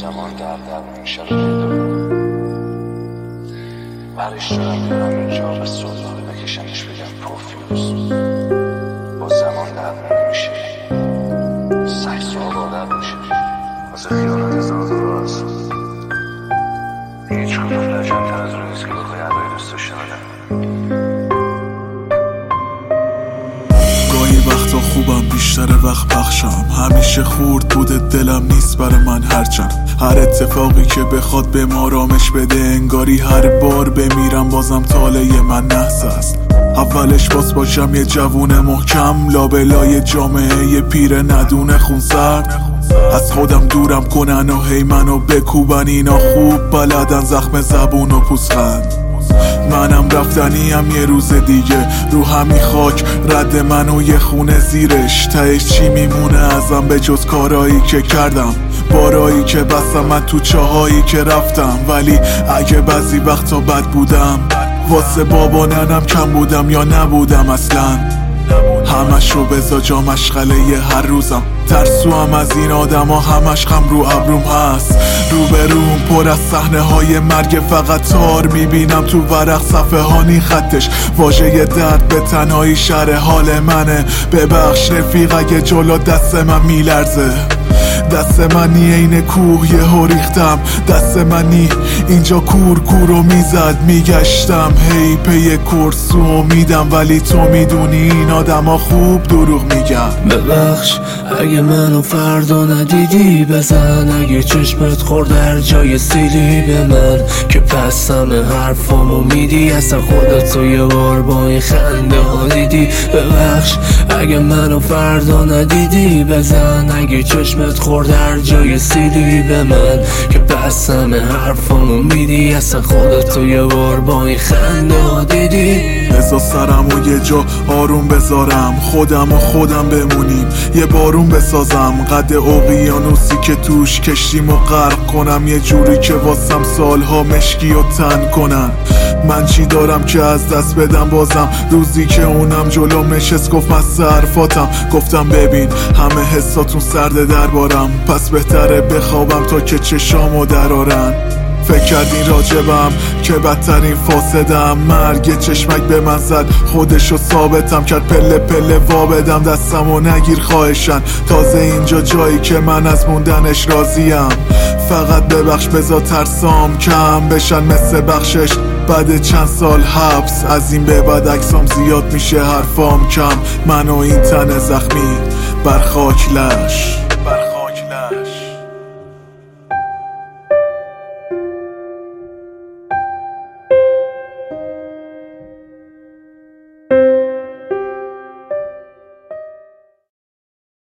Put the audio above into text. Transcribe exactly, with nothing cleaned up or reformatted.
زمان در در میشه پیدا برش دارم برم اینجا به سلطانه بکشنش بگم پروفیوز با زمان در نمیشه سعی سوال آدر میشه واسه خیانت هزار دلار هست هیچ کدوم لجنتر از اون نیست که بخوای عدای دوست داشته بدم گاهی وقتا خوبم بیشتر وقت بخشم همیشه خورد بوده دلم نیست برای من هرچند هر اتفاقی که بخواد به ما رامش بده انگاری هر بار بمیرم بازم طالع من نحس است اولش باز باشم یه جوون محکم لابلای جامعه یه پیر ندونه خونسرد از خودم دورم کنن و هی منو بکوبن اینا خوب بلدن زخم زبون و پوزخند منم رفتنیم یه روز دیگه رو همین خاک رد منو یه خونه زیرش تهش چی میمونه ازم به جز کارایی که کردم بارایی که بستم من تو چاهایی که رفتم ولی اگه بعضی وقتا بد بودم واسه بابا ننم کم بودم یا نبودم اصلا همش رو بزا جا مشغله هر روزم ترسو هم از این آدم ها همش خم رو ابروم هست رو به روم پر از صحنه های مرگ فقط تار میبینم تو ورق صفحه هانی خطش واژه درد به تنهایی شرح حال منه ببخش رفیق اگه جلو دست من میلرزه دست منی این کوه یه ها ریختم دست منی اینجا کور کورو میزد میگشتم هی پی کرسو امیدم ولی تو میدونی این آدم ها خوب دروغ میگم ببخش اگه منو فردا ندیدی بزن اگه چشمت خورد در جای سیلی به من که پس همه حرفامو میدی اصلا خودتو یه بار با این خنده ها دیدی ببخش اگه منو فردا ندیدی بزن اگه چشمت خورد در جای سیلی به من که پس همه حرفامو میدی اصلا خودتو یه بار با این خنده ها دیدی بذار سرمو یه جا آروم بذارم خودم و خودم بمونیم یه بارون بسازم قد اقیانوسی که توش کشتیم و غرق کنم یه جوری که واسم سالها مشکی و تن کنن من چی دارم که از دست بدم بازم روزی که اونم جلو نشست گفت من حرفاتم گفتم ببین همه حساتون سرده دربارم پس بهتره بخوابم تا که چشامو درارن فکر کردین راجبم که بدترین فاسدم مرگ چشمک به من زد خودشو ثابتم کرد پله پله وا بدم دستمو نگیر خواهشن تازه اینجا جایی که من از موندنش راضیم فقط ببخش بذار ترسام کم بشن مثل بخشش بعد چند سال حبس از این به بعد عکسام زیاد میشه حرفام کم من و این تن زخمی بر خاک لش